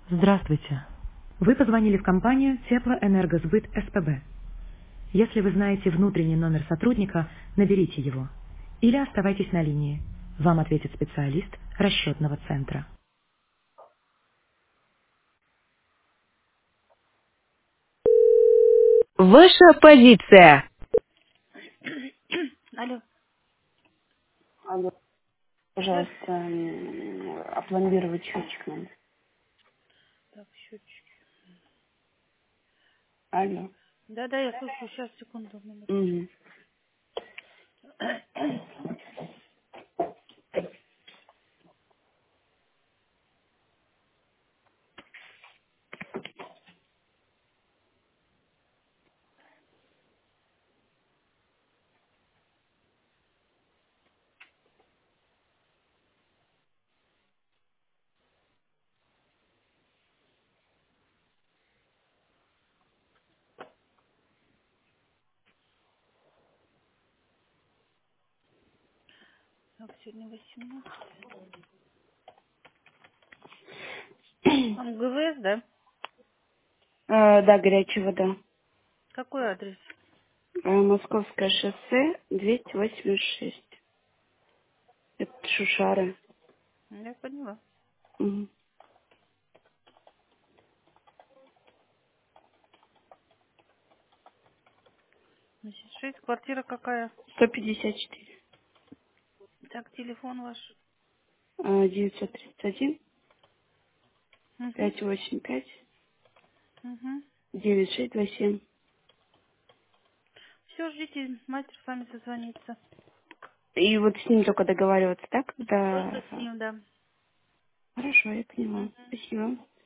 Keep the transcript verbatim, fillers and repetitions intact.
Здравствуйте. Вы позвонили в компанию Теплоэнергосбыт СПБ. Если вы знаете внутренний номер сотрудника, наберите его. Или оставайтесь на линии. Вам ответит специалист расчетного центра. Ваша позиция. Алло. Алло, Да. пожалуйста, м, опломбировать счетчик надо. Так, счетчики. Алло. Да, да, я слушаю. Сейчас, секунду, минуточку. Угу. Так, сегодня восемнадцатое. МГВС, да? Э, да, горячая вода. Какой адрес? Э, Московское шоссе двести восемьдесят шесть. Это Шушары. Я поняла. Угу. Значит, шесть, квартира какая? сто пятьдесят четыре. Так, телефон ваш. Э, девятьсот тридцать один Угу. пятьсот восемьдесят пять Угу. девять шесть два семь. Все, ждите, мастер с вами созвонится. И вот с ним только договариваться, так? Только Да. с ним, да. Хорошо, я поняла. Мгм. Спасибо.